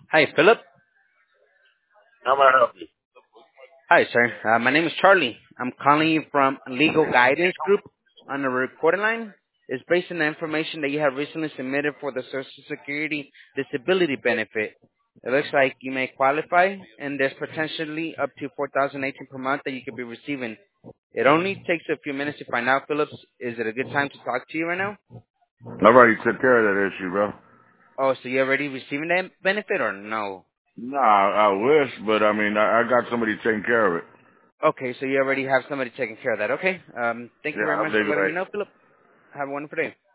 Hi, Philip. How may I help you? Hi, sir. My name is Charlie. I'm calling you from Legal Guidance Group on the recording line. It's based on the information that you have recently submitted for the Social Security disability benefit. It looks like you may qualify, and there's potentially up to 4,018 per month that you could be receiving. It only takes a few minutes to find out, Phillips. Is it a good time to talk to you right now? I already took care of that issue, bro. Oh, so you're already receiving that benefit or no? Nah, I wish, but I mean, I got somebody taking care of it. Okay, so you already have somebody taking care of that. Okay. Thank you Yeah, very I'll much be for letting me like, know, Philip. Have a wonderful day.